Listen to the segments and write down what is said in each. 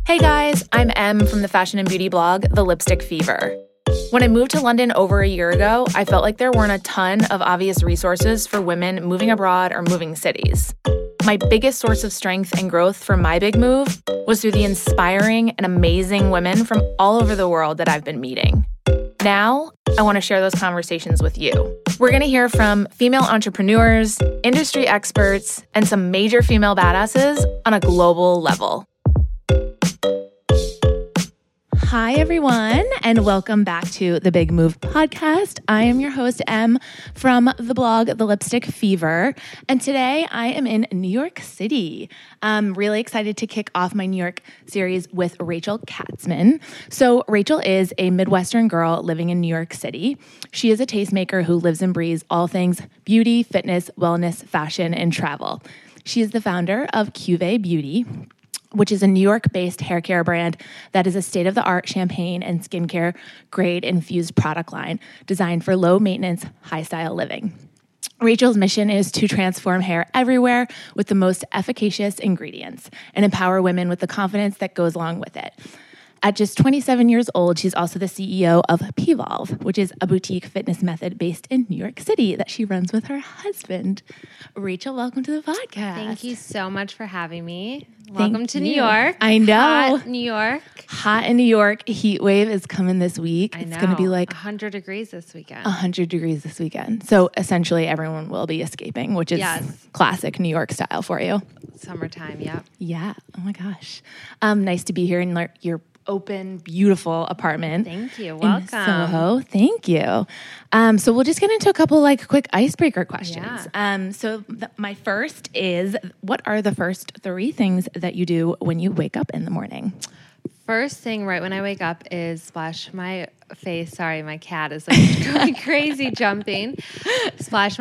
Hey guys, I'm Em from the fashion and beauty blog, The Lipstick Fever. When I moved to London over a year ago, I felt like there weren't a ton of obvious resources for women moving abroad or moving cities. My biggest source of strength and growth for my big move was through the inspiring and amazing women from all over the world that I've been meeting. Now, I want to share those conversations with you. We're going to hear from female entrepreneurs, industry experts, and some major female badasses on a global level. Hi, everyone, and welcome back to the Big Move podcast. I am your host, Em, from the blog, The Lipstick Fever, and today I am in New York City. I'm really excited to kick off my New York series with Rachel Katzman. So Rachel is a Midwestern girl living in New York City. She is a tastemaker who lives and breathes all things beauty, fitness, wellness, fashion, and travel. She is the founder of Cuvée Beauty, which is a New York-based hair care brand that is a state-of-the-art champagne and skincare grade infused product line designed for low-maintenance, high-style living. Rachel's mission is to transform hair everywhere with the most efficacious ingredients and empower women with the confidence that goes along with it. At just 27 years old, she's also the CEO of Pvolve, which is a boutique fitness method based in New York City that she runs with her husband. Rachel, welcome to the podcast. Thank you so much for having me. Welcome to New York. I know. Hot New York. Hot in New York. Heat wave is coming this week. I know. It's going to be like 100 degrees this weekend. 100 degrees this weekend. So essentially everyone will be escaping, which is classic New York style for you. Summertime, yep. Yeah. Oh my gosh. Nice to be here in your open, beautiful apartment. Thank you. Welcome. In Soho. Thank you. So we'll just get into a couple quick icebreaker questions. Yeah. My first is, what are the first 3 things that you do when you wake up in the morning? First thing right when I wake up is splash my face. Sorry, my cat is like going crazy jumping. Splash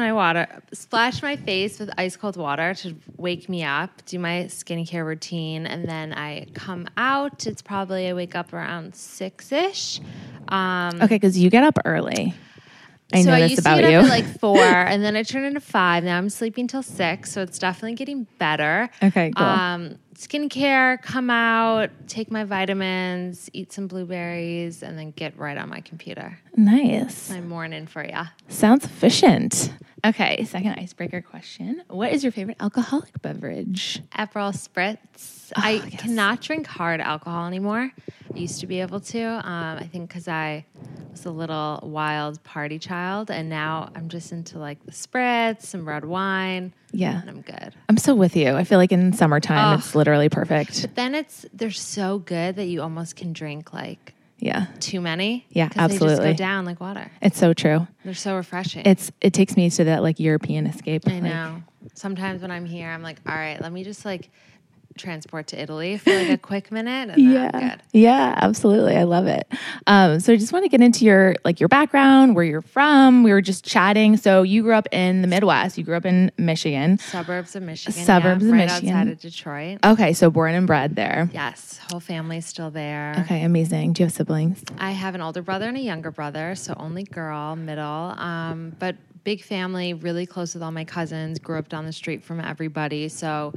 my face with ice cold water to wake me up, do my skincare routine, and then I come out. It's probably I wake up around 6-ish. Okay, because you get up early. I know this about you. I used to get up at like 4, and then I turned into 5. Now I'm sleeping till 6, so it's definitely getting better. Okay, cool. Skincare, come out, take my vitamins, eat some blueberries, and then get right on my computer. Nice. My morning for ya. Sounds efficient. Okay, second icebreaker question. What is your favorite alcoholic beverage? Aperol Spritz. I cannot drink hard alcohol anymore. I used to be able to. I think because I was a little wild party child, and now I'm just into like the Spritz, some red wine. Yeah. And I'm good. I'm so with you. I feel like in summertime, it's literally perfect. But then they're so good that you almost can drink like too many. Yeah, absolutely. They just go down like water. It's so true. They're so refreshing. It takes me to that like European escape. I know. Sometimes when I'm here, I'm like, all right, let me just like transport to Italy for like a quick minute, and then I'm good. Yeah, absolutely. I love it. So I just want to get into your background, where you're from. We were just chatting. So you grew up in the Midwest. You grew up in Michigan. Suburbs of Michigan. Right outside of Detroit. Okay, so born and bred there. Yes, whole family's still there. Okay, amazing. Do you have siblings? I have an older brother and a younger brother, so only girl, middle. But big family, really close with all my cousins. Grew up down the street from everybody, so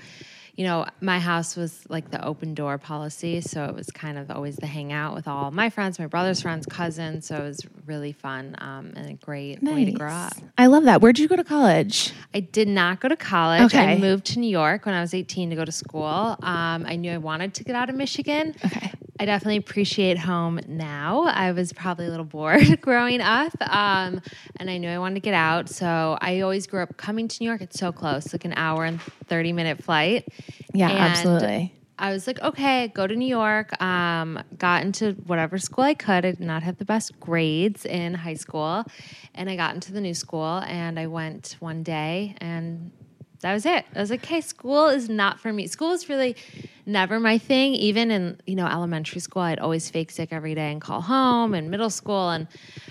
my house was like the open door policy, so it was kind of always the hangout with all my friends, my brother's friends, cousins, so it was really fun and a great way to grow up. I love that. Where did you go to college? I did not go to college. Okay. I moved to New York when I was 18 to go to school. I knew I wanted to get out of Michigan. Okay. I definitely appreciate home now. I was probably a little bored growing up, and I knew I wanted to get out. So I always grew up coming to New York. It's so close, like an hour and 30-minute flight. Yeah, and absolutely. I was like, okay, go to New York. Got into whatever school I could. I did not have the best grades in high school. And I got into the new school, and I went one day, and that was it. I was like, okay, school is not for me. School is really never my thing. Even in, elementary school, I'd always fake sick every day and call home, and middle school. And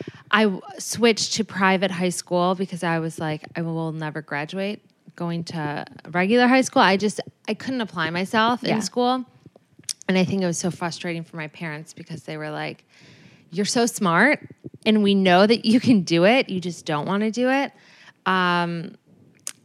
I switched to private high school because I was like, I will never graduate going to regular high school. I couldn't apply myself in school. And I think it was so frustrating for my parents because they were like, you're so smart and we know that you can do it. You just don't want to do it.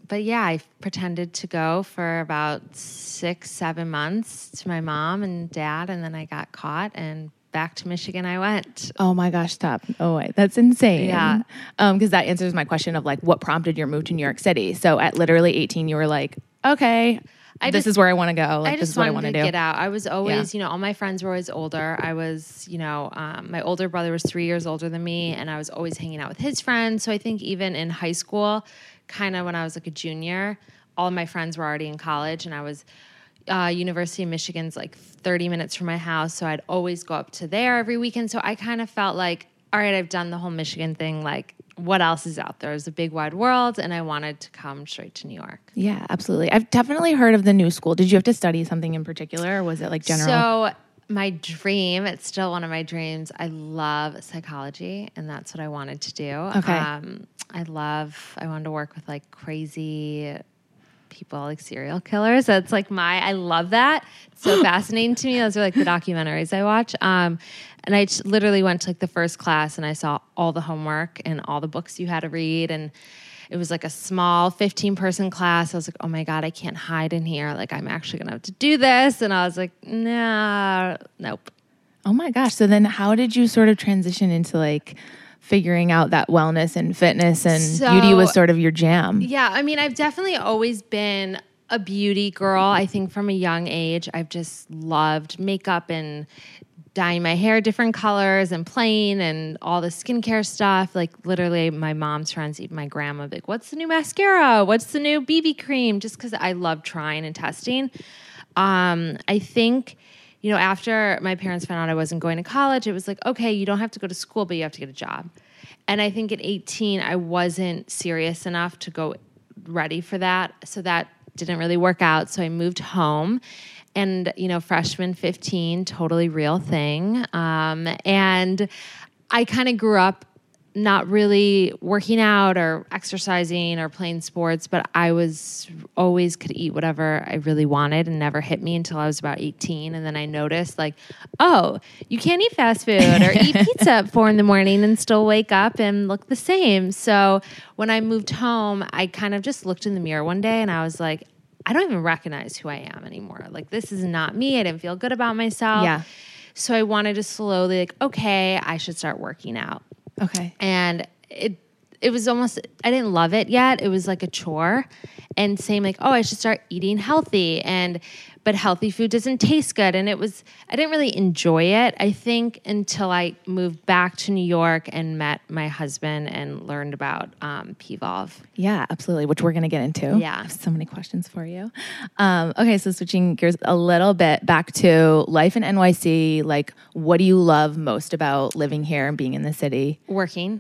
but yeah, I pretended to go for about 6-7 months to my mom and dad, and then I got caught, and back to Michigan I went. Oh my gosh, stop. Oh wait, that's insane. Yeah. Because that answers my question of like what prompted your move to New York City. So at literally 18, you were like, okay, this is where I want to go. Like, this is what I want to do. Get out. I was always, all my friends were always older. I was, my older brother was 3 years older than me, and I was always hanging out with his friends. So I think even in high school, kind of when I was like a junior, all of my friends were already in college, and I was University of Michigan's like 30 minutes from my house. So I'd always go up to there every weekend. So I kind of felt like, all right, I've done the whole Michigan thing. Like, what else is out there? It's a big wide world, and I wanted to come straight to New York. Yeah, absolutely. I've definitely heard of the New School. Did you have to study something in particular, or was it like general? So my dream, it's still one of my dreams. I love psychology, and that's what I wanted to do. Okay. I wanted to work with like crazy people, like serial killers. That's like I love that. It's so fascinating to me. Those are like the documentaries I watch. And I literally went to like the first class, and I saw all the homework and all the books you had to read. And it was like a small 15-person class. I was like, oh my God, I can't hide in here. Like, I'm actually going to have to do this. And I was like, nah, nope. Oh my gosh. So then how did you sort of transition into like figuring out that wellness and fitness and beauty was sort of your jam? Yeah. I mean, I've definitely always been a beauty girl. I think from a young age, I've just loved makeup and dyeing my hair different colors and playing and all the skincare stuff. Like literally my mom's friends, even my grandma, like, what's the new mascara? What's the new BB cream? Just because I love trying and testing. I think, after my parents found out I wasn't going to college, it was like, okay, you don't have to go to school, but you have to get a job. And I think at 18, I wasn't serious enough to go ready for that. So that didn't really work out. So I moved home. And, freshman 15, totally real thing. And I kind of grew up not really working out or exercising or playing sports, but I was always could eat whatever I really wanted, and never hit me until I was about 18. And then I noticed like, oh, you can't eat fast food or eat pizza at 4 a.m. and still wake up and look the same. So when I moved home, I kind of just looked in the mirror one day, and I was like, I don't even recognize who I am anymore. Like, this is not me. I didn't feel good about myself. Yeah. So I wanted to slowly like, okay, I should start working out. Okay. And it was almost, I didn't love it yet. It was like a chore. And saying like, oh, I should start eating healthy. But healthy food doesn't taste good. And I didn't really enjoy it, I think, until I moved back to New York and met my husband and learned about PVolve. Yeah, absolutely, which we're going to get into. Yeah. I have so many questions for you. Okay, so switching gears a little bit back to life in NYC, like what do you love most about living here and being in the city? Working.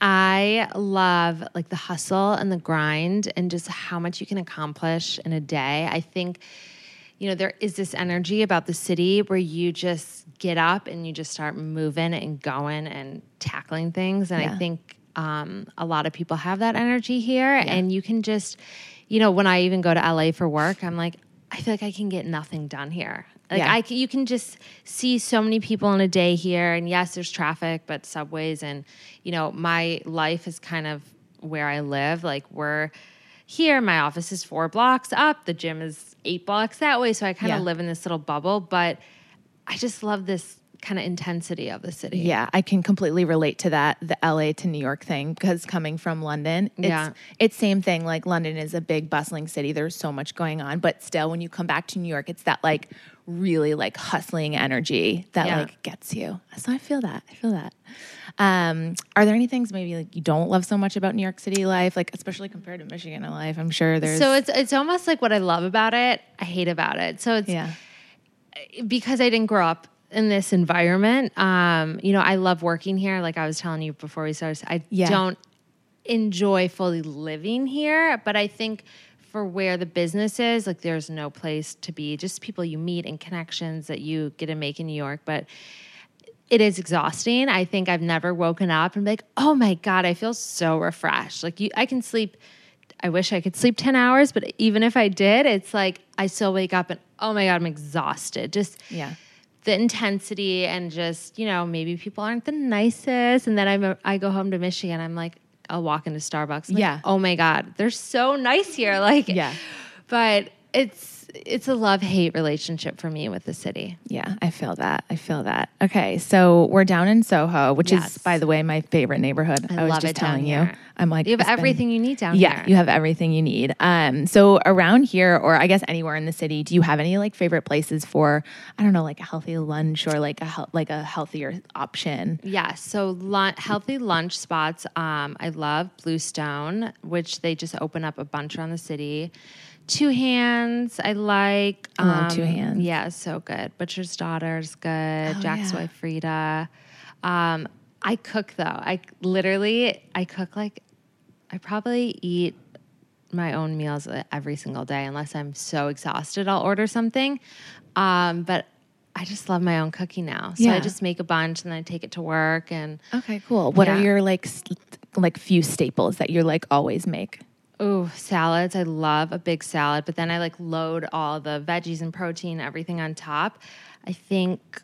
I love like the hustle and the grind and just how much you can accomplish in a day. I think, there is this energy about the city where you just get up and you just start moving and going and tackling things. And I think a lot of people have that energy here. Yeah. And you can just, when I even go to LA for work, I'm like, I feel like I can get nothing done here. Like you can just see so many people in a day here. And yes, there's traffic, but subways and, my life is kind of where I live. Like we're here, my office is 4 blocks up. The gym is 8 blocks that way. So I kind of live in this little bubble, but I just love this kind of intensity of the city. Yeah, I can completely relate to that, the LA to New York thing, because coming from London, it's same thing. Like London is a big bustling city. There's so much going on, but still when you come back to New York, it's that like really like hustling energy that like gets you. So I feel that. Are there any things maybe like you don't love so much about New York City life, like especially compared to Michigan life? I'm sure there's. So it's almost like what I love about it, I hate about it. So it's because I didn't grow up in this environment. I love working here. Like I was telling you before we started, I don't enjoy fully living here, but I think for where the business is, like there's no place to be, just people you meet and connections that you get to make in New York. But it is exhausting. I think I've never woken up and be like, oh my God, I feel so refreshed. Like I can sleep, I wish I could sleep 10 hours, but even if I did, it's like I still wake up and oh my God, I'm exhausted. Just the intensity and just, maybe people aren't the nicest. And then I go home to Michigan. I'm like, I'll walk into Starbucks. I'm like, Yeah. oh my God, they're so nice here. Like, Yeah. but it's a love-hate relationship for me with the city. Yeah, I feel that. Okay, so we're down in Soho, which is, Yes. by the way, my favorite neighborhood. I was love just it down telling you. here. I'm like, You have it's been- everything you need down Yeah, here. you have everything you need. So around here, or I guess anywhere in the city, do you have any like favorite places for, I don't know, like a healthy lunch or like a healthier option? Yeah, so healthy lunch spots. I love Bluestone, which they just open up a bunch around the city. Two Hands, I like. I love Two Hands. Yeah, so good. Butcher's Daughter's good. Oh, Jack's yeah. Wife Frida. I cook though. I cook like I probably eat my own meals every single day unless I'm so exhausted. I'll order something, but I just love my own cooking now. So Yeah. I just make a bunch and then I take it to work. And Okay, cool. What are Yeah. your like few staples that you're like always make? oh, salads. I love a big salad, but then I like load all the veggies and protein, everything on top. I think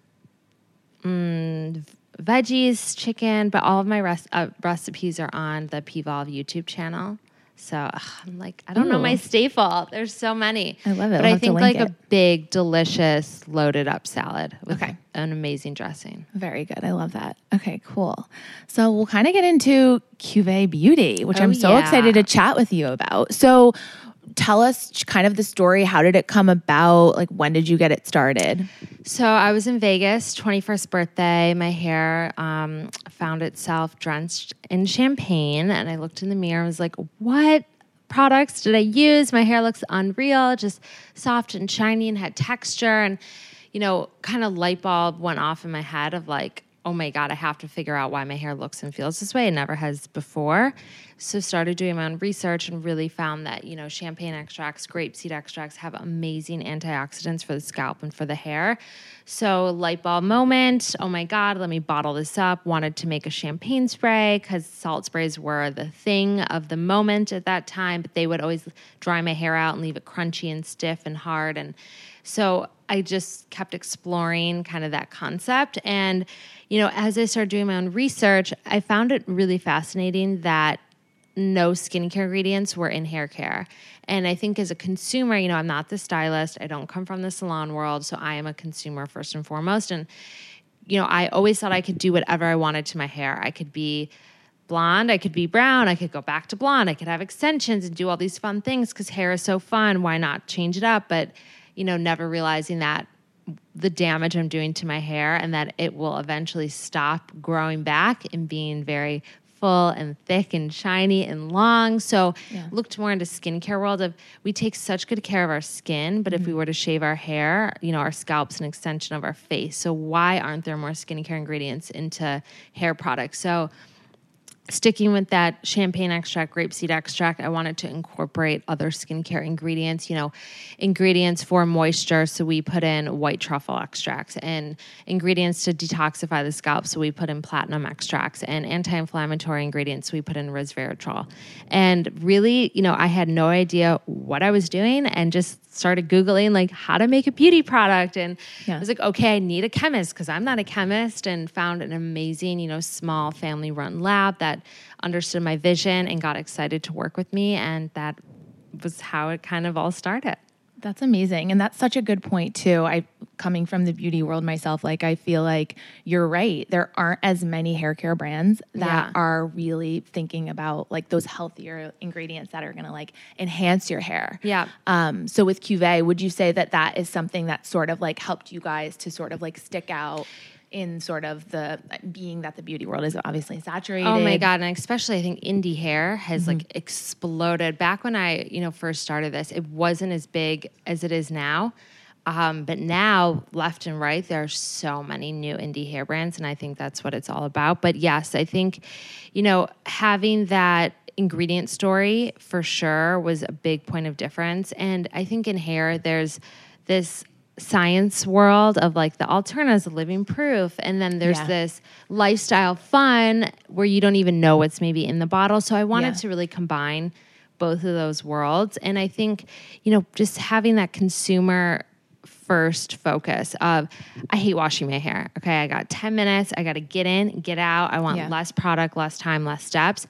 veggies, chicken, but all of my recipes are on the Pvolve YouTube channel. So I'm like, I don't know Ooh. my staple. There's so many. I love it. But I'll I have to think link like it. a big, delicious, loaded up salad with Okay. an amazing dressing. Very good. I love that. Okay, cool. So we'll kind of get into Cuvée Beauty, which Oh, I'm so yeah. excited to chat with you about. So tell us kind of the story. How did it come about? Like, when did you get it started? So I was in Vegas, 21st birthday. My hair found itself drenched in champagne, and I looked in the mirror and was like, what products did I use? My hair looks unreal, just soft and shiny and had texture. And, you know, kind of light bulb went off in my head of like, oh my God, I have to figure out why my hair looks and feels this way. It never has before. So started doing my own research and really found that, you know, champagne extracts, grapeseed extracts have amazing antioxidants for the scalp and for the hair. So light bulb moment, oh my God, let me bottle this up. Wanted to make a champagne spray because salt sprays were the thing of the moment at that time, but they would always dry my hair out and leave it crunchy and stiff and hard. And so I just kept exploring kind of that concept. And, you know, as I started doing my own research, I found it really fascinating that no skincare ingredients were in hair care. And I think as a consumer, you know, I'm not the stylist. I don't come from the salon world. So I am a consumer first and foremost. And, you know, I always thought I could do whatever I wanted to my hair. I could be blonde, I could be brown, I could go back to blonde, I could have extensions and do all these fun things because hair is so fun. Why not change it up? But, you know, never realizing that the damage I'm doing to my hair and that it will eventually stop growing back and being very full and thick and shiny and long. So looked more into skincare world of we take such good care of our skin, but if we were to shave our hair, you know, our scalp's an extension of our face. So why aren't there more skincare ingredients into hair products? So sticking with that champagne extract, grapeseed extract, I wanted to incorporate other skincare ingredients, you know, ingredients for moisture. So we put in white truffle extracts and ingredients to detoxify the scalp. So we put in platinum extracts and anti-inflammatory ingredients. So we put in resveratrol. And really, you know, I had no idea what I was doing and just started Googling like how to make a beauty product. And I was like, okay, I need a chemist because I'm not a chemist, and found an amazing, you know, small family run lab that understood my vision and got excited to work with me. And that was how it kind of all started. That's amazing. And that's such a good point too. Coming from the beauty world myself, like I feel like you're right. There aren't as many hair care brands that are really thinking about like those healthier ingredients that are going to like enhance your hair. Yeah. So with Cuvée, would you say that that is something that sort of like helped you guys to sort of like stick out in sort of the being that the beauty world is obviously saturated? Oh my God. And especially I think indie hair has like exploded. Back when I, you know, first started this, it wasn't as big as it is now. But now left and right, there are so many new indie hair brands. And I think that's what it's all about. But yes, I think, you know, having that ingredient story for sure was a big point of difference. And I think in hair, there's this science world of like the alternatives, the living proof, and then there's this lifestyle fun where you don't even know what's maybe in the bottle. So I wanted to really combine both of those worlds. And I think, you know, just having that consumer first focus of I hate washing my hair. Okay, I got 10 minutes, I got to get in, get out. I want less product, less time, less steps.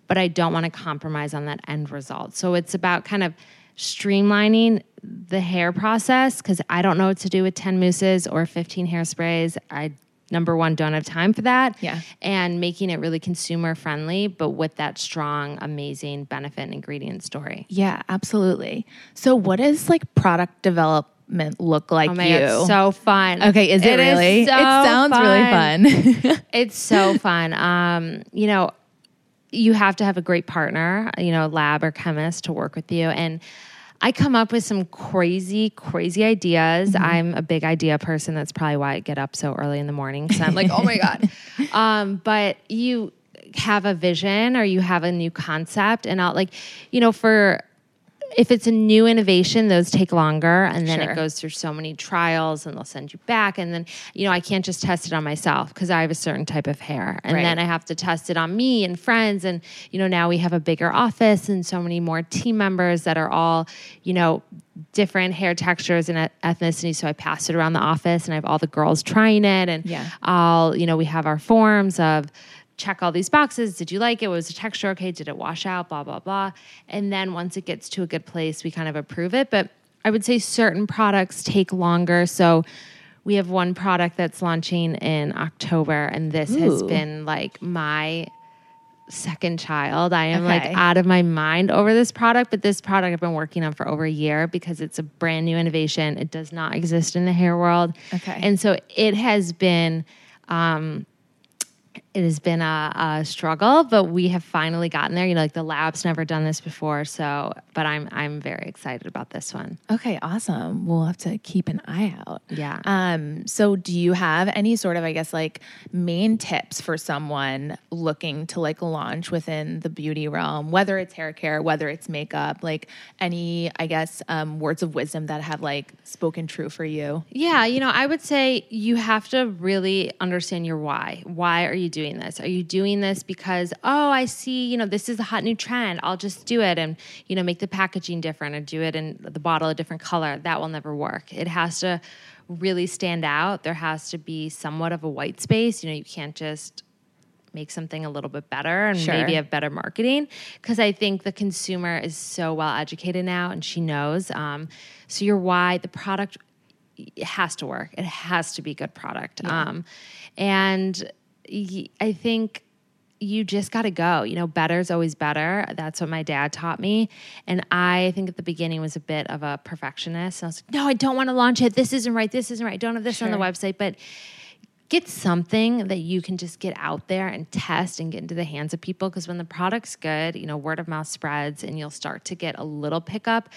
but I don't want to compromise on that end result. So it's about kind of streamlining the hair process, because I don't know what to do with 10 mousses or 15 hairsprays. I, number one, don't have time for that. Yeah. And making it really consumer friendly, but with that strong, amazing benefit and ingredient story. Yeah, absolutely. So what does like product development look like? Oh my God, so fun. Okay, is it really? Is so it sounds fun. really fun. It's so fun. You know, you have to have a great partner, you know, lab or chemist to work with you. And I come up with some crazy, crazy ideas. Mm-hmm. I'm a big idea person. That's probably why I get up so early in the morning. So I'm like, oh my God. But you have a vision or you have a new concept, and I'll like, you know, if it's a new innovation, those take longer, and then it goes through so many trials, and they'll send you back. And then, you know, I can't just test it on myself because I have a certain type of hair. And then I have to test it on me and friends. And, you know, now we have a bigger office and so many more team members that are all, you know, different hair textures and ethnicity. So I pass it around the office and I have all the girls trying it. And you know, we have our forms of check all these boxes. Did you like it? Was the texture okay? Did it wash out? Blah, blah, blah. And then once it gets to a good place, we kind of approve it. But I would say certain products take longer. So we have one product that's launching in October, and this has been like my second child. I am like out of my mind over this product, but this product I've been working on for over a year because it's a brand new innovation. It does not exist in the hair world. Okay. And so it has been a struggle, but we have finally gotten there. You know, like the lab's never done this before. So, but I'm very excited about this one. Okay, awesome. We'll have to keep an eye out. Yeah. So do you have any sort of, I guess, like main tips for someone looking to like launch within the beauty realm, whether it's hair care, whether it's makeup, like any, I guess, words of wisdom that have like spoken true for you? Yeah. You know, I would say you have to really understand your why. Why are you doing this? Are you doing this because, oh, I see, you know, this is a hot new trend, I'll just do it and, you know, make the packaging different or do it in the bottle a different color? That will never work. It has to really stand out. There has to be somewhat of a white space. You know, you can't just make something a little bit better and maybe have better marketing, because I think the consumer is so well educated now and she knows. So your why, the product, it has to work. It has to be good product. And I think you just got to go. You know, better is always better. That's what my dad taught me. And I think at the beginning was a bit of a perfectionist. I was like, no, I don't want to launch it. This isn't right. This isn't right. Don't have this on the website. But get something that you can just get out there and test and get into the hands of people. Because when the product's good, you know, word of mouth spreads and you'll start to get a little pickup.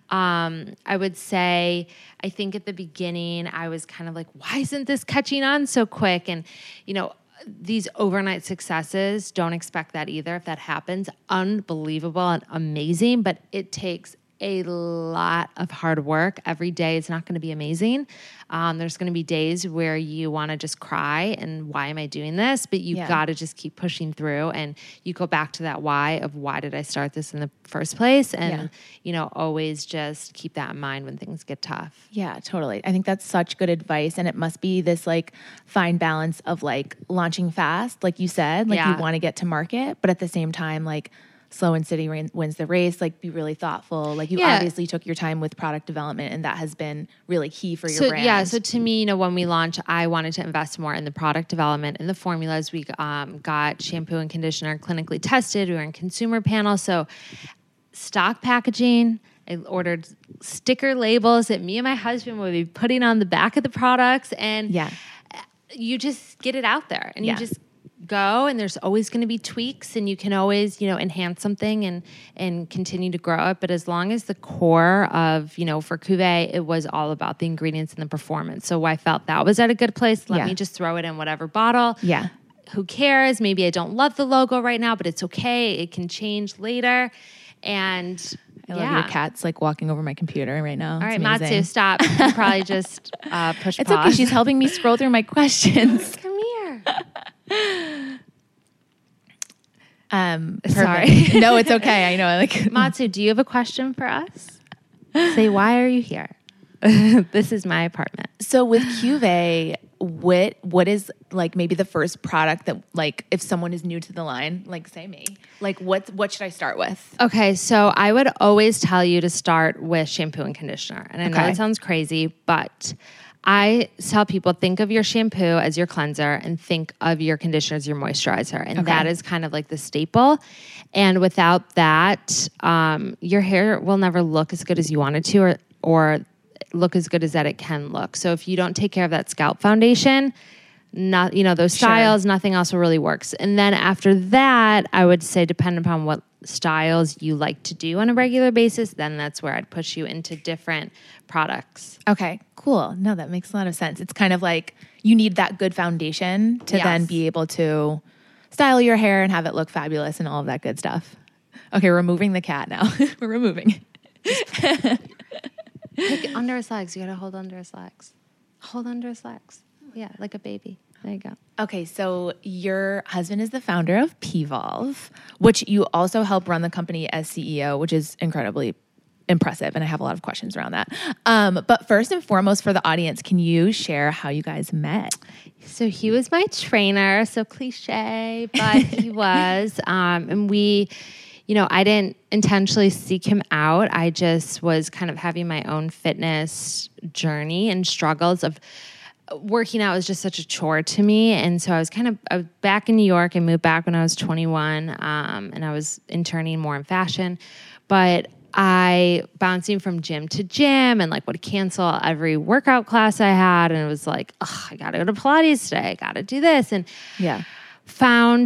I would say, I think at the beginning, I was kind of like, why isn't this catching on so quick? And, you know, these overnight successes, don't expect that either. If that happens, unbelievable and amazing, but it takes a lot of hard work. Every day it's not going to be amazing. There's going to be days where you want to just cry and why am I doing this? But you've got to just keep pushing through, and you go back to that why of why did I start this in the first place? And, you know, always just keep that in mind when things get tough. Yeah, totally. I think that's such good advice. And it must be this like fine balance of like launching fast, like you said, like you want to get to market, but at the same time, like slow and steady wins the race. Like be really thoughtful. Like you obviously took your time with product development, and that has been really key for your brand. Yeah. So to me, you know, when we launched, I wanted to invest more in the product development and the formulas. We got shampoo and conditioner clinically tested. We were in consumer panels. So stock packaging. I ordered sticker labels that me and my husband would be putting on the back of the products, and you just get it out there, and you just go, and there's always going to be tweaks, and you can always, you know, enhance something and continue to grow it. But as long as the core of, you know, for Cuvée, it was all about the ingredients and the performance. So I felt that was at a good place. Let me just throw it in whatever bottle. Yeah. Who cares? Maybe I don't love the logo right now, but it's okay. It can change later. And I love your cat's like walking over my computer right now. All right, Matsu, stop. You can probably just push it's pause. Okay. She's helping me scroll through my questions. Come here. Sorry. No, it's okay. I know. Like Matsu, do you have a question for us? Say, why are you here? This is my apartment. So with Cuvée, what is like maybe the first product that like if someone is new to the line, like say me, like what should I start with? Okay, so I would always tell you to start with shampoo and conditioner. And I know it sounds crazy, but I tell people think of your shampoo as your cleanser and think of your conditioner as your moisturizer. And that is kind of like the staple. And without that, your hair will never look as good as you want it to or look as good as that it can look. So if you don't take care of that scalp foundation, not those styles, nothing else will really work. And then after that, I would say depending upon what styles you like to do on a regular basis, then that's where I'd push you into different products. Okay, cool. No, that makes a lot of sense. It's kind of like you need that good foundation to then be able to style your hair and have it look fabulous and all of that good stuff. Okay, we're removing the cat now. We're removing. Take under his legs. You got to hold under his legs. Hold under his legs. Yeah, like a baby. There you go. Okay, so your husband is the founder of Pvolve, which you also help run the company as CEO, which is incredibly impressive. And I have a lot of questions around that. But first and foremost for the audience, can you share how you guys met? So he was my trainer, so cliche, but he was. And we, I didn't intentionally seek him out. I just was kind of having my own fitness journey and struggles of working out was just such a chore to me. And so I was back in New York. I moved back when I was 21, and I was interning more in fashion. But I bouncing from gym to gym and like would cancel every workout class I had. And it was like, I got to go to Pilates today. I got to do this. And found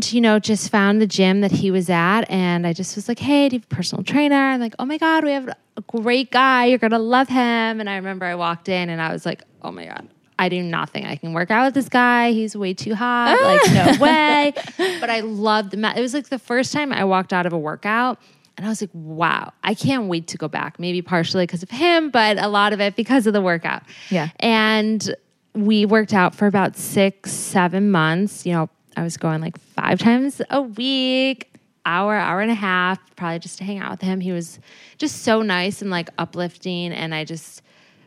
the gym that he was at. And I just was like, hey, do you have a personal trainer? And like, oh my God, we have a great guy. You're going to love him. And I remember I walked in and I was like, oh my God, I do not think I can work out with this guy. He's way too hot. Like, no way. But I loved it was like the first time I walked out of a workout and I was like, wow, I can't wait to go back. Maybe partially because of him, but a lot of it because of the workout. Yeah. And we worked out for about 6-7 months. I was going like 5 times a week, hour and a half, probably just to hang out with him. He was just so nice and like uplifting, and I just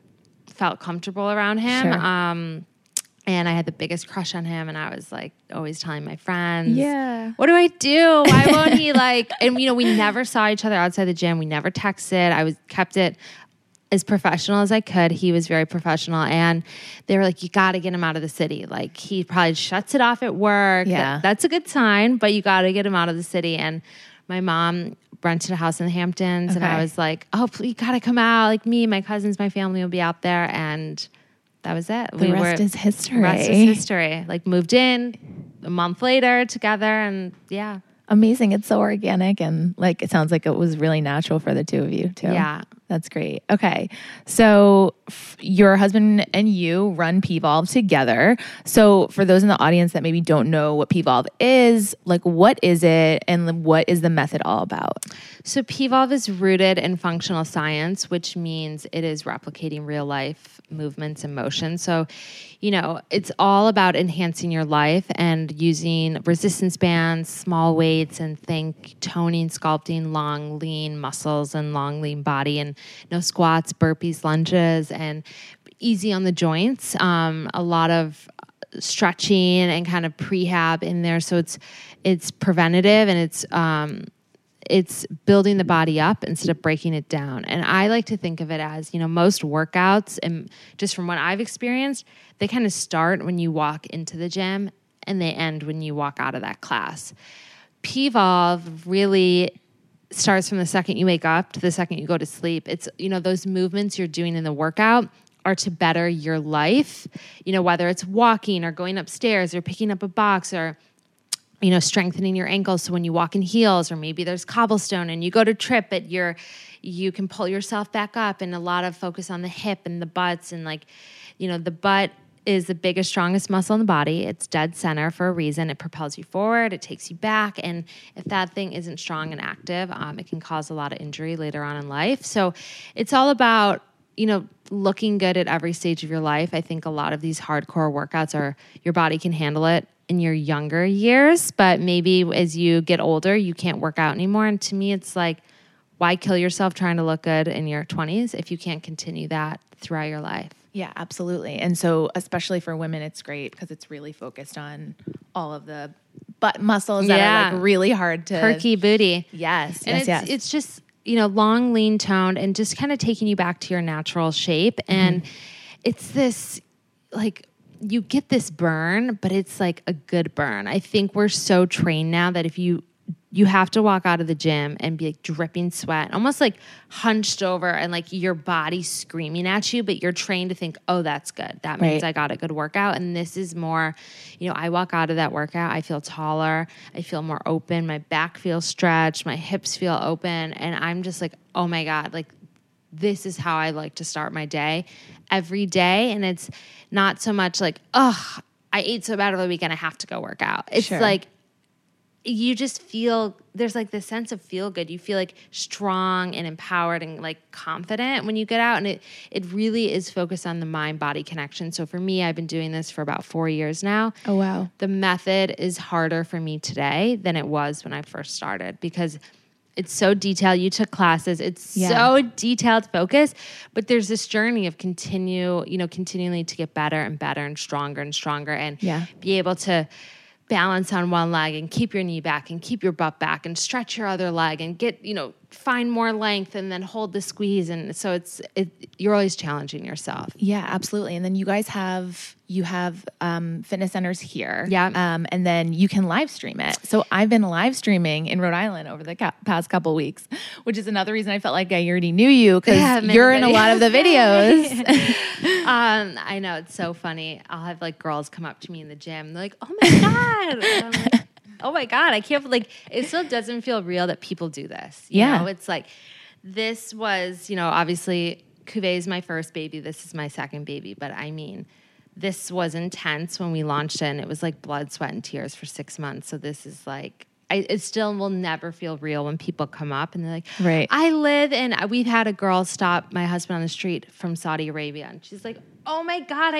felt comfortable around him. Sure. And I had the biggest crush on him, and I was like always telling my friends, yeah, what do I do? Why won't he like, and we never saw each other outside the gym. We never texted. I kept it as professional as I could. He was very professional, and they were like, you got to get him out of the city. Like he probably shuts it off at work. Yeah. That's a good sign, but you got to get him out of the city. And my mom rented a house in the Hamptons, and I was like, oh, you got to come out. Like me, my cousins, my family will be out there. And that was it. The rest is history. Rest is history. Like moved in a month later together, and yeah. Amazing. It's so organic, and like it sounds like it was really natural for the two of you too. Yeah. That's great. Okay. So your husband and you run Pvolve together. So for those in the audience that maybe don't know what Pvolve is, like what is it and what is the method all about? So Pvolve is rooted in functional science, which means it is replicating real life movements and motion. So, it's all about enhancing your life and using resistance bands, small weights, and toning, sculpting long, lean muscles and long, lean body, and no squats, burpees, lunges, and easy on the joints. A lot of stretching and kind of prehab in there. So it's preventative, and it's building the body up instead of breaking it down. And I like to think of it as, most workouts, and just from what I've experienced, they kind of start when you walk into the gym and they end when you walk out of that class. Pvolve really starts from the second you wake up to the second you go to sleep. It's, those movements you're doing in the workout are to better your life, whether it's walking or going upstairs or picking up a box or strengthening your ankles. So when you walk in heels, or maybe there's cobblestone and you go to trip it, you can pull yourself back up, and a lot of focus on the hip and the butts. And the butt is the biggest, strongest muscle in the body. It's dead center for a reason. It propels you forward. It takes you back. And if that thing isn't strong and active, it can cause a lot of injury later on in life. So it's all about, looking good at every stage of your life. I think a lot of these hardcore workouts your body can handle it in your younger years, but maybe as you get older, you can't work out anymore. And to me, it's like, why kill yourself trying to look good in your 20s if you can't continue that throughout your life? Yeah, absolutely. And so especially for women, it's great because it's really focused on all of the butt muscles that are like really hard to... Perky booty. Yes, And yes. it's just, long, lean toned and just kind of taking you back to your natural shape. And it's this, like, you get this burn, but it's like a good burn. I think we're so trained now that if you have to walk out of the gym and be like dripping sweat, almost like hunched over and like your body screaming at you, but you're trained to think, oh, that's good. That means I got a good workout. And this is more, I walk out of that workout, I feel taller, I feel more open, my back feels stretched, my hips feel open. And I'm just like, oh my God, like this is how I like to start my day every day. And it's not so much like, oh, I ate so bad over the weekend, I have to go work out. It's like, you just feel, there's like this sense of feel good. You feel like strong and empowered and like confident when you get out. And it really is focused on the mind-body connection. So for me, I've been doing this for about 4 years now. Oh, wow. The method is harder for me today than it was when I first started because it's so detailed. You took classes. It's so detailed focused, but there's this journey of continually to get better and better and stronger and be able to balance on one leg and keep your knee back and keep your butt back and stretch your other leg and get, find more length and then hold the squeeze. And so you're always challenging yourself. Yeah, absolutely. And then you guys have fitness centers here. Yeah. And then you can live stream it. So I've been live streaming in Rhode Island over the past couple weeks, which is another reason I felt like I already knew you because you're in a lot of the videos. I know. It's so funny. I'll have like girls come up to me in the gym. They're like, oh my God. And I'm like, oh my God. I can't, like, it still doesn't feel real that people do this. You know? It's like, this was, obviously Cuvée is my first baby. This is my second baby. But I mean, this was intense when we launched it and it was like blood, sweat, and tears for 6 months. So this is like, it still will never feel real when people come up and they're like, right. I live in, we've had a girl stop my husband on the street from Saudi Arabia. And she's like, oh my God,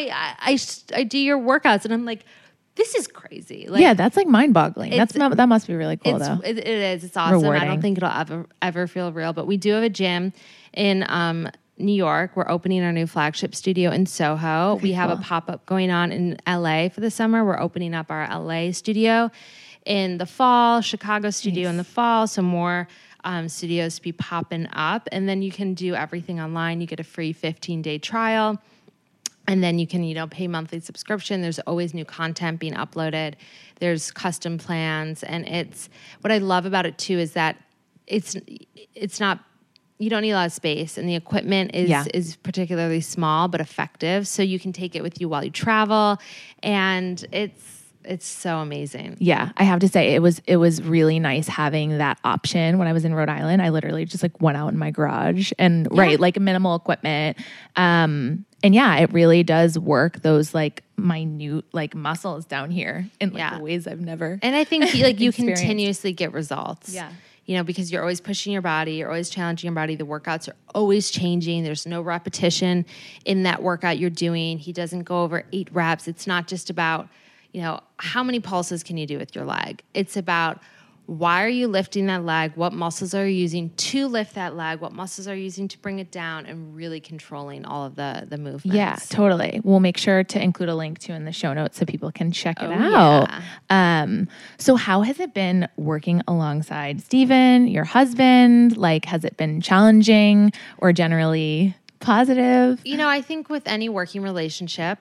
I do your workouts. And I'm like, this is crazy. Like, yeah, that's like mind boggling. That must be really cool though. It is. It's awesome. Rewarding. I don't think it'll ever feel real, but we do have a gym in, New York. We're opening our new flagship studio in Soho. We have a pop-up going on in LA for the summer. We're opening up our LA studio in the fall, Chicago studio in the fall. So more studios to be popping up. And then you can do everything online. You get a free 15-day trial. And then you can, pay monthly subscription. There's always new content being uploaded. There's custom plans. And what I love about it too is that it's not, you don't need a lot of space, and the equipment is particularly small but effective. So you can take it with you while you travel, and it's so amazing. Yeah, I have to say it was really nice having that option when I was in Rhode Island. I literally just like went out in my garage and like minimal equipment. And it really does work those like minute like muscles down here in like the ways I've never. And I think like you continuously get results. Yeah. Because you're always pushing your body, you're always challenging your body. The workouts are always changing. There's no repetition in that workout you're doing. He doesn't go over 8 reps. It's not just about, how many pulses can you do with your leg? It's about why are you lifting that leg? What muscles are you using to lift that leg? What muscles are you using to bring it down? And really controlling all of the movements. Yeah, totally. We'll make sure to include a link too in the show notes so people can check it out. Yeah. So how has it been working alongside Steven, your husband? Like, has it been challenging or generally positive? I think with any working relationship,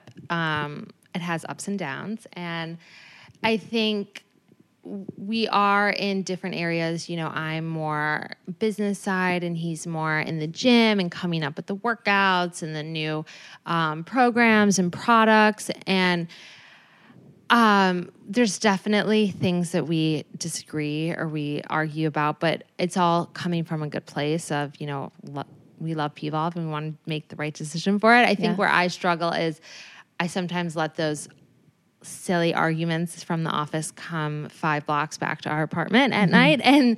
it has ups and downs. And I think we are in different areas. I'm more business side and he's more in the gym and coming up with the workouts and the new programs and products. And there's definitely things that we disagree or we argue about, but it's all coming from a good place of, we love P-Evolve and we want to make the right decision for it. I think where I struggle is I sometimes let those silly arguments from the office come 5 blocks back to our apartment at night. And,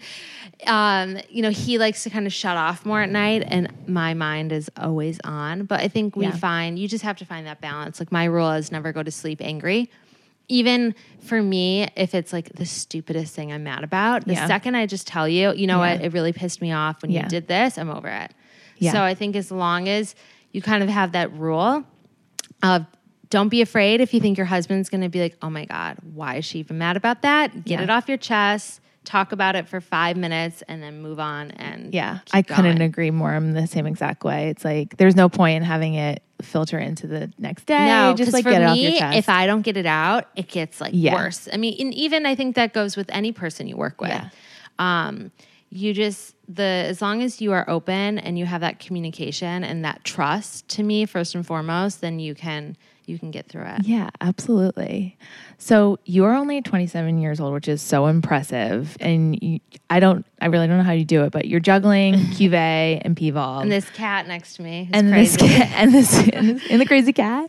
he likes to kind of shut off more at night and my mind is always on. But I think you just have to find that balance. Like my rule is never go to sleep angry. Even for me, if it's like the stupidest thing I'm mad about, the second I just tell you, what, it really pissed me off when you did this, I'm over it. Yeah. So I think as long as you kind of have that rule, Don't be afraid if you think your husband's going to be like, oh my God, why is she even mad about that? Get it off your chest. Talk about it for 5 minutes and then move on. And I couldn't agree more. I'm the same exact way. It's like there's no point in having it filter into the next day. No, just like for get it me, off your chest. if I don't get it out, it gets like worse. I mean, and even I think that goes with any person you work with. As long as you are open and you have that communication and that trust, to me, first and foremost, then you can get through it. Yeah, absolutely. So you're only 27 years old, which is so impressive. And I really don't know how you do it, but you're juggling Cuvée and Pvolve. And this cat next to me is and crazy. And the crazy cat.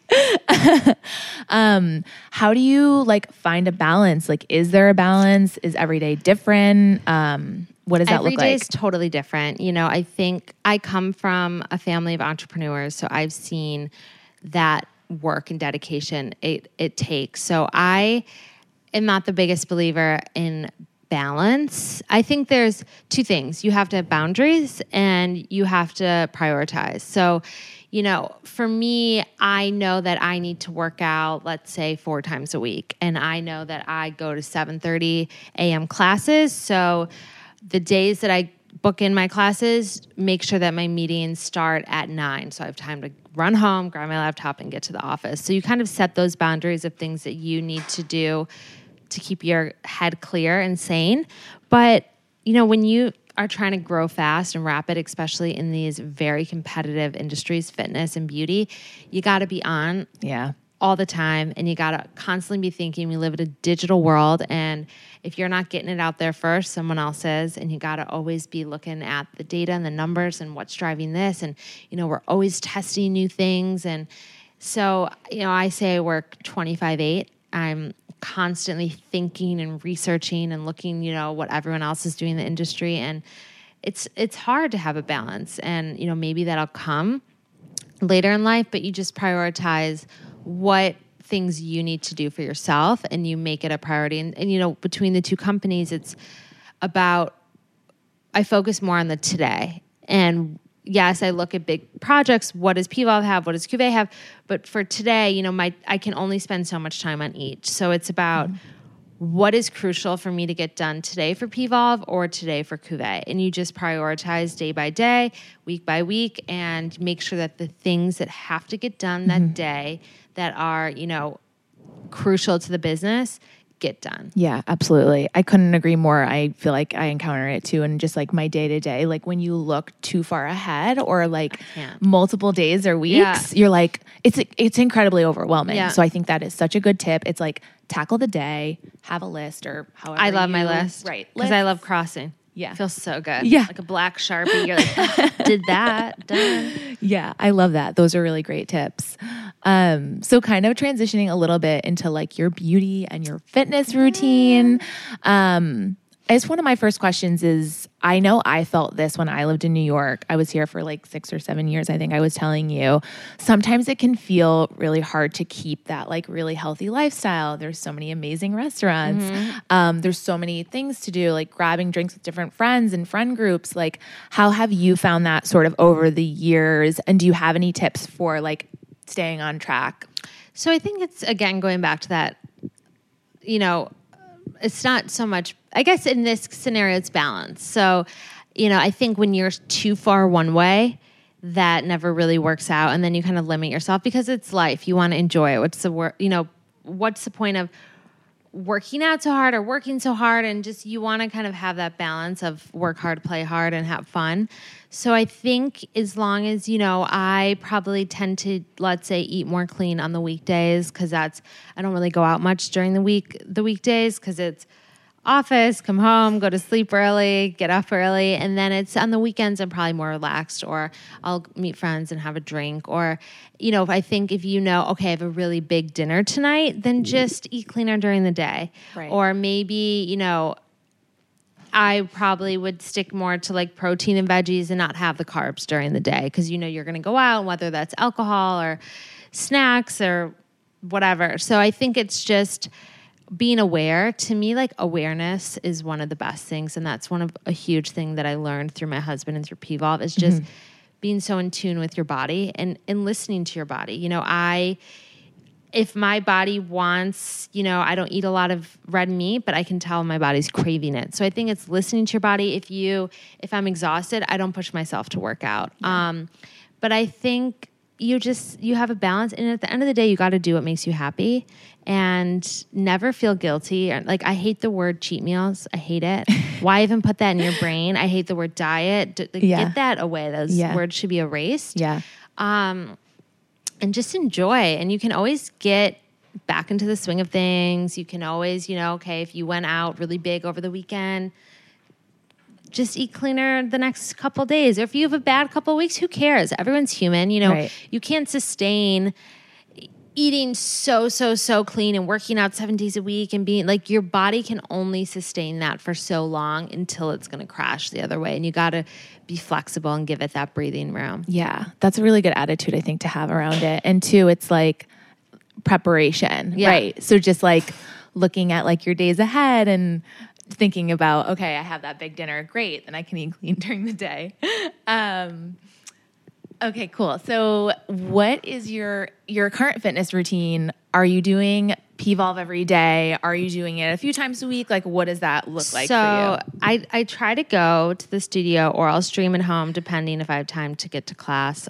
How do you like find a balance? Like, is there a balance? Is every day different? What does that look like? Every day is totally different. I think I come from a family of entrepreneurs, so I've seen that work and dedication it takes. So I am not the biggest believer in balance. I think there's two things. You have to have boundaries and you have to prioritize. So, for me, I know that I need to work out, let's say 4 times a week. And I know that I go to 7:30 a.m. classes. So the days that I book in my classes, make sure that my meetings start at 9. So I have time to run home, grab my laptop, and get to the office. So you kind of set those boundaries of things that you need to do to keep your head clear and sane. But, when you are trying to grow fast and rapid, especially in these very competitive industries, fitness and beauty, you got to be on all the time. And you got to constantly be thinking we live in a digital world. And if you're not getting it out there first, someone else is. And you got to always be looking at the data and the numbers and what's driving this. And, we're always testing new things. And so, I say I work 25/8. I'm constantly thinking and researching and looking, what everyone else is doing in the industry. And it's hard to have a balance. And, maybe that'll come later in life, but you just prioritize what things you need to do for yourself and you make it a priority. And between the two companies, it's about, I focus more on the today. And yes, I look at big projects. What does Pvolve have? What does Cuvée have? But for today, I can only spend so much time on each. So it's about what is crucial for me to get done today for Pvolve or today for Cuvée. And you just prioritize day by day, week by week, and make sure that the things that have to get done that day that are, crucial to the business get done. Yeah, absolutely. I couldn't agree more. I feel like I encounter it too. And just like my day to day, like when you look too far ahead or like multiple days or weeks, you're like, it's incredibly overwhelming. Yeah. So I think that is such a good tip. It's like tackle the day, have a list or however I love my list. Right. Because I love crossing. Yeah. It feels so good. Yeah. Like a black Sharpie. You're like, did that, done. Yeah, I love that. Those are really great tips. So kind of transitioning a little bit into like your beauty and your fitness routine. I guess one of my first questions is, I know I felt this when I lived in New York. I was here for like 6 or 7 years, I think I was telling you. Sometimes it can feel really hard to keep that like really healthy lifestyle. There's so many amazing restaurants. There's so many things to do, like grabbing drinks with different friends and friend groups. Like, how have you found that sort of over the years? And do you have any tips for like staying on track? So I think it's, again, going back to that, it's not so much, I guess in this scenario, it's balance. So, I think when you're too far one way, that never really works out. And then you kind of limit yourself because it's life. You want to enjoy it. What's the point of working out so hard or working so hard? And just, you want to kind of have that balance of work hard, play hard, and have fun. So I think as long as, I probably tend to, let's say, eat more clean on the weekdays because I don't really go out much during the weekdays because it's office, come home, go to sleep early, get up early. And then it's on the weekends, I'm probably more relaxed or I'll meet friends and have a drink. Or, I think if okay, I have a really big dinner tonight, then just eat cleaner during the day. Right. Or maybe, I probably would stick more to like protein and veggies and not have the carbs during the day because you're going to go out, whether that's alcohol or snacks or whatever. So I think it's just being aware. To me, like awareness is one of the best things, and that's a huge thing that I learned through my husband and through Pvolve is just being so in tune with your body and listening to your body. You know, if my body wants, you know, I don't eat a lot of red meat, but I can tell my body's craving it. So I think it's listening to your body. If I'm exhausted, I don't push myself to work out. Yeah. But I think you have a balance. And at the end of the day, you got to do what makes you happy and never feel guilty. Like, I hate the word cheat meals. I hate it. Why even put that in your brain? I hate the word diet. Get that away. Those words should be erased. Yeah. And just enjoy. And you can always get back into the swing of things. You can always, you know, okay, if you went out really big over the weekend, just eat cleaner the next couple of days. Or if you have a bad couple of weeks, who cares? Everyone's human. You know, You can't sustain eating so clean and working out 7 days a week and being like, your body can only sustain that for so long until it's going to crash the other way. And you got to be flexible and give it that breathing room. Yeah. That's a really good attitude, I think, to have around it. And two, it's like preparation, right? So just like looking at like your days ahead and thinking about, okay, I have that big dinner. Great. Then I can eat clean during the day. Okay, cool. So what is your current fitness routine? Are you doing P-Volve every day? Are you doing it a few times a week? Like, what does that look like for you? I try to go to the studio or I'll stream at home, depending if I have time to get to class,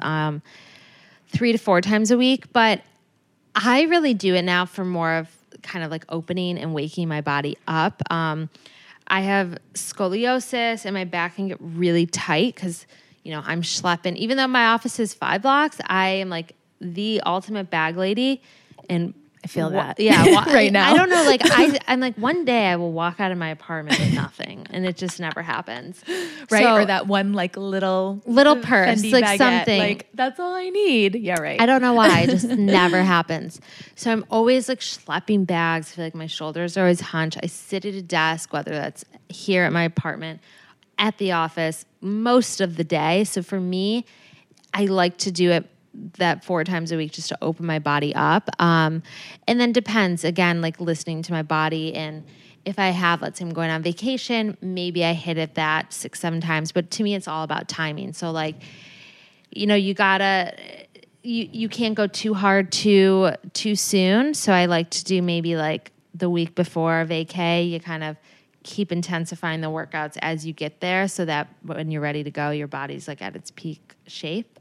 3 to 4 times a week. But I really do it now for more of kind of like opening and waking my body up. I have scoliosis and my back can get really tight because, you know, I'm schlepping. Even though my office is 5 blocks, I am like the ultimate bag lady. And I feel that. Yeah. Right now. I don't know. Like I'm like, one day I will walk out of my apartment with nothing, and it just never happens. Right. So, or that one like little purse, Fendi like baguette, something. Like, that's all I need. Yeah. Right. I don't know why. It just never happens. So I'm always like schlepping bags. I feel like my shoulders are always hunched. I sit at a desk, whether that's here at my apartment, at the office, most of the day. So for me, I like to do it that 4 times a week just to open my body up. And then depends, again, like listening to my body. And if I have, let's say I'm going on vacation, maybe I hit it that 6-7 times. But to me, it's all about timing. So like, you know, you can't go too hard too soon. So I like to do maybe like the week before vacay, you kind of keep intensifying the workouts as you get there so that when you're ready to go, your body's like at its peak shape.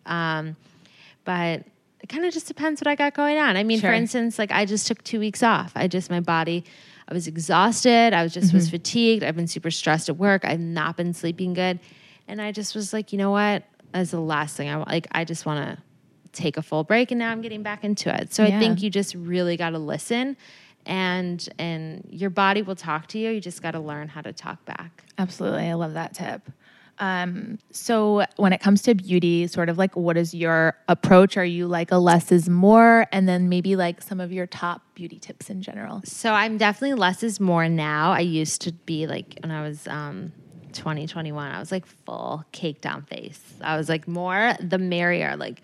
But it kind of just depends what I got going on. I mean, for instance, like I just took 2 weeks off. My body, I was exhausted. I was fatigued. I've been super stressed at work. I've not been sleeping good. And I just was like, you know what? That's the last thing I want. Like, I just want to take a full break, and now I'm getting back into it. So I think you just really got to listen, and your body will talk to you. You just got to learn how to talk back. Absolutely. I love that tip. So when it comes to beauty, sort of like, what is your approach? Are you like a less is more? And then maybe like some of your top beauty tips in general. So I'm definitely less is more now. I used to be like, when I was 20, 21, I was like full caked on face. I was like more the merrier, like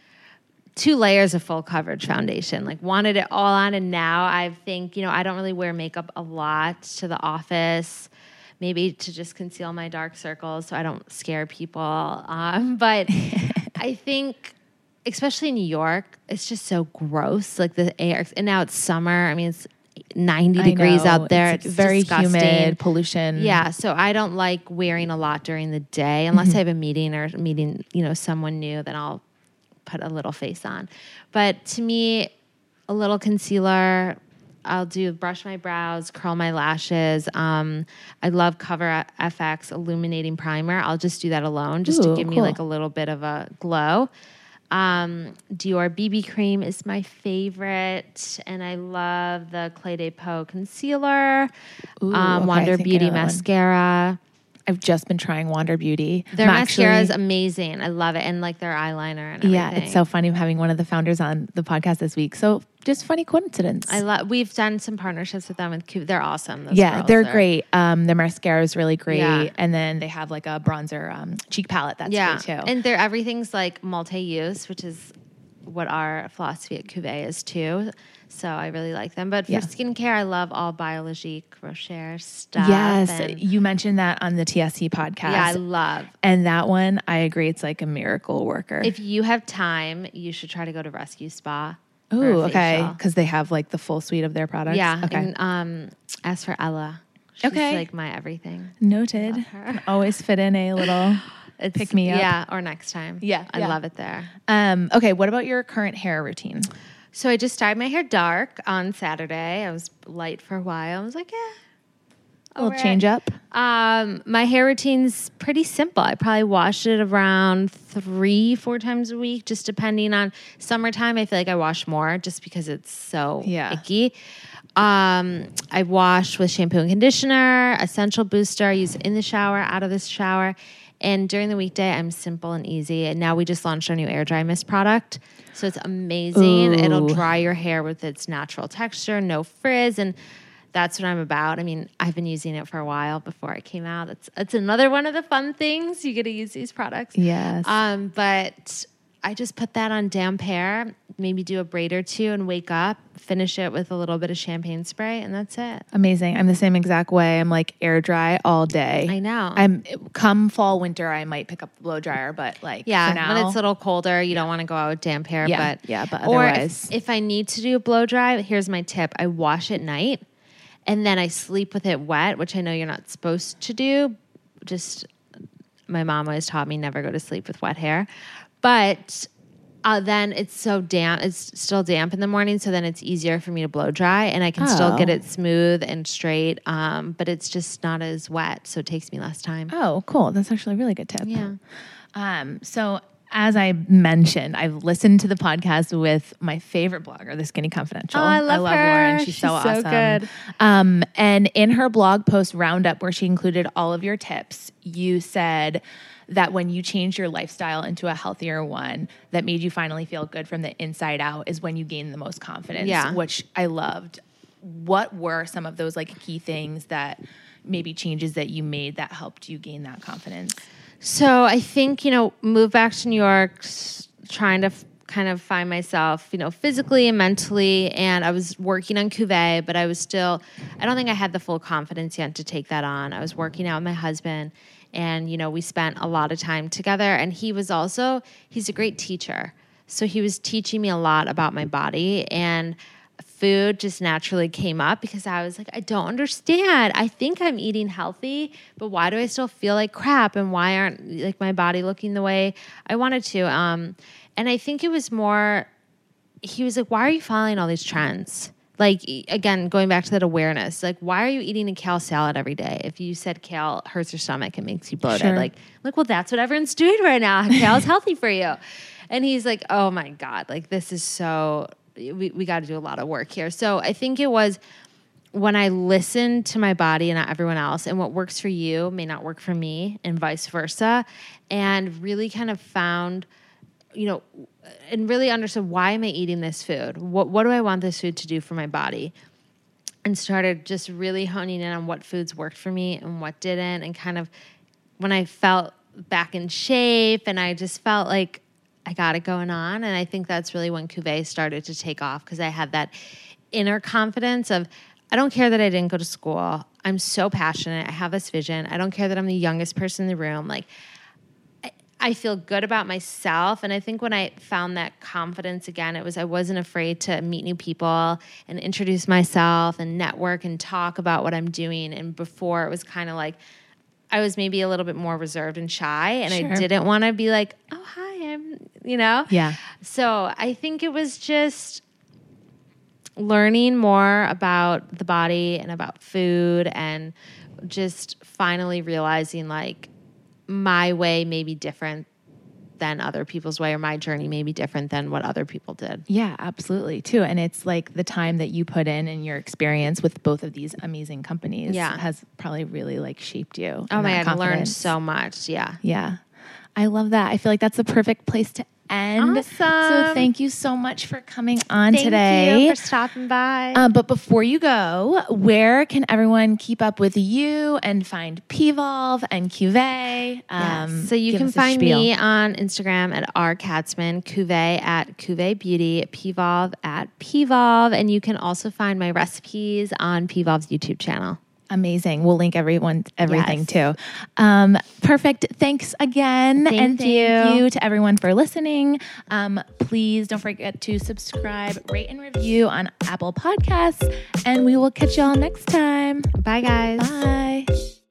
2 layers of full coverage foundation, like wanted it all on. And now I think, you know, I don't really wear makeup a lot to the office, maybe to just conceal my dark circles so I don't scare people. But I think, especially in New York, it's just so gross. Like the air, and now it's summer. I mean, it's 90 degrees out there. It's very disgusting. Humid, pollution. Yeah, so I don't like wearing a lot during the day unless I have a meeting, you know, someone new, then I'll put a little face on. But to me, a little concealer. I'll brush my brows, curl my lashes. I love Cover FX Illuminating Primer. I'll just do that alone just to give me like a little bit of a glow. Dior BB Cream is my favorite. And I love the Clé de Peau Concealer. Wander Beauty Mascara. I've just been trying Wander Beauty. Their mascara is amazing. I love it. And like their eyeliner and everything. Yeah, it's so funny having one of the founders on the podcast this week. So just funny coincidence. We've done some partnerships with them. They're awesome. They're great. Their mascara is really great. Yeah. And then they have like a bronzer cheek palette. That's great too. And everything's like multi-use, which is what our philosophy at Cuvée is too. So I really like them. But for skincare, I love all Biologique Rocher stuff. Yes, you mentioned that on the TSC podcast. Yeah, I love. And that one, I agree, it's like a miracle worker. If you have time, you should try to go to Rescue Spa. Oh, okay. Because they have like the full suite of their products. Yeah. Okay. And as for Ella, she's like my everything. Noted. Can always fit in a little pick me up. Yeah, or next time. Yeah. I love it there. Okay, what about your current hair routine? So I just dyed my hair dark on Saturday. I was light for a while. I was like, a little change up. My hair routine's pretty simple. I probably wash it around 3-4 times a week, just depending on summertime. I feel like I wash more just because it's so icky. I wash with shampoo and conditioner, essential booster. I use in the shower, out of the shower. And during the weekday, I'm simple and easy. And now we just launched our new Air Dry Mist product. So it's amazing. Ooh. It'll dry your hair with its natural texture, no frizz. And that's what I'm about. I mean, I've been using it for a while before it came out. It's another one of the fun things. You get to use these products. Yes. But I just put that on damp hair, maybe do a braid or two and wake up, finish it with a little bit of champagne spray, and that's it. Amazing. I'm the same exact way. I'm like air dry all day. I know. Come fall, winter, I might pick up the blow dryer, but like for now, when it's a little colder, you don't want to go out with damp hair. But otherwise. Or if I need to do a blow dry, here's my tip. I wash at night, and then I sleep with it wet, which I know you're not supposed to do. Just my mom always taught me never go to sleep with wet hair. But then it's so damp. It's still damp in the morning, so then it's easier for me to blow dry, and I can still get it smooth and straight. But it's just not as wet, so it takes me less time. Oh, cool. That's actually a really good tip. Yeah. So as I mentioned, I've listened to the podcast with my favorite blogger, The Skinny Confidential. Oh, I love her. Lauren. She's so awesome. Good. And in her blog post roundup, where she included all of your tips, you said that when you changed your lifestyle into a healthier one that made you finally feel good from the inside out is when you gained the most confidence, which I loved. What were some of those like key things that maybe changes that you made that helped you gain that confidence? So I think, moved back to New York, trying to kind of find myself, physically and mentally. And I was working on Cuvée, but I don't think I had the full confidence yet to take that on. I was working out with my husband, and, we spent a lot of time together. And he's a great teacher. So he was teaching me a lot about my body, and food just naturally came up because I was like, I don't understand. I think I'm eating healthy, but why do I still feel like crap? And why aren't like my body looking the way I wanted to? And I think it was more, he was like, why are you following all these trends? Like, again, going back to that awareness, like, why are you eating a kale salad every day? If you said kale hurts your stomach, it makes you bloated. Sure. Like, well, that's what everyone's doing right now. Kale's healthy for you. And he's like, oh my God, like this is so, we got to do a lot of work here. So I think it was when I listened to my body and not everyone else, and what works for you may not work for me, and vice versa, and really kind of found, and really understood, why am I eating this food? What do I want this food to do for my body? And started just really honing in on what foods worked for me and what didn't. And kind of when I felt back in shape and I just felt like I got it going on. And I think that's really when Cuvée started to take off, because I had that inner confidence of, I don't care that I didn't go to school. I'm so passionate. I have this vision. I don't care that I'm the youngest person in the room. Like, I feel good about myself. And I think when I found that confidence again, I wasn't afraid to meet new people and introduce myself and network and talk about what I'm doing. And before, it was kind of like, I was maybe a little bit more reserved and shy, and I didn't want to be like, oh, hi, Yeah. So I think it was just learning more about the body and about food, and just finally realizing like my way may be different than other people's way, or my journey may be different than what other people did. Yeah, absolutely too. And it's like the time that you put in and your experience with both of these amazing companies has probably really like shaped you. Oh my God, I learned so much. Yeah. Yeah. I love that. I feel like that's the perfect place to end. Awesome. So thank you so much for coming on today. Thank you for stopping by. But before you go, where can everyone keep up with you and find Pvolve and Cuvée? So you give can us a find spiel. me on Instagram at rkatzman, Cuvée at Cuvée Beauty, Pvolve at Pvolve, and you can also find my recipes on Pvolve's YouTube channel. Amazing. We'll link everything Yes. too. Perfect. Thanks again. Thank Thank you. you to everyone for listening. Please don't forget to subscribe, rate, and review on Apple Podcasts. And we will catch y'all next time. Bye, guys. Bye.